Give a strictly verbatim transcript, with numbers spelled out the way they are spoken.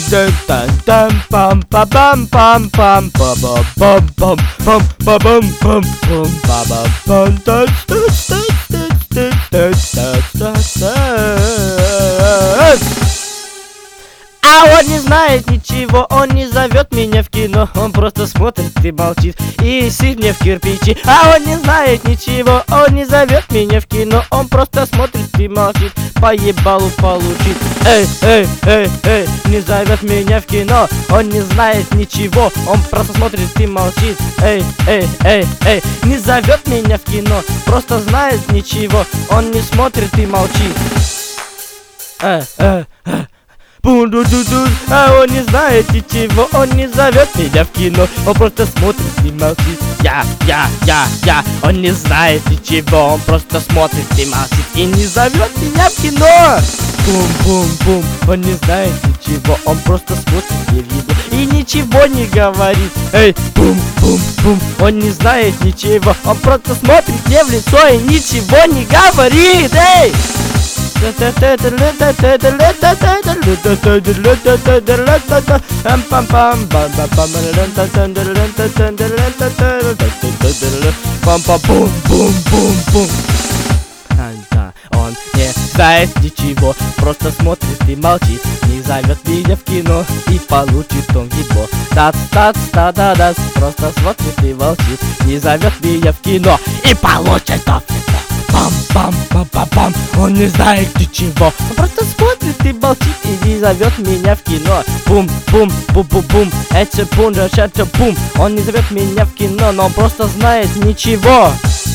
пам пам пам пам пам пам пам пам пам пам пам пам. А он не знает ничего, он не зовет меня в кино. Он просто смотрит и молчит и сидит мне в кирпичи. А он не знает ничего, он не зовет меня в кино. Он просто смотрит и молчит, по ебалу получит. Эй, эй, эй, эй, не зовет меня в кино. Он не знает ничего, он просто смотрит и молчит. Эй, эй, эй, эй, не зовет меня в кино. Просто знает ничего, он не смотрит и молчит. Эй, эй, эй. Бу-ду-ду-ду, а он не знает ничего, он не зовет меня в кино, он просто смотрит и молчит. Я, я, я, я, он не знает ничего, он просто смотрит и молчит и не зовет меня в кино. Бум-бум-бум, он не знает ничего, он просто смотрит мне в еду и ничего не говорит. Эй, бум-бум-бум, он не знает ничего, он просто смотрит мне в лицо и ничего не говорит. Эй! Он не знает ничего, просто смотрит и молчит, не зовет меня в кино и получит он его. Тац-тац-та-да-да, просто смотрит и молчит, не зовет меня в кино и получит он его. Пам-пам-пам-пам-пам, он не знает ничего, он просто смотрит и молчит и не зовет меня в кино. Бум-бум-бум-бум-бум, это бум, это бум, он не зовет меня в кино, но он просто знает ничего.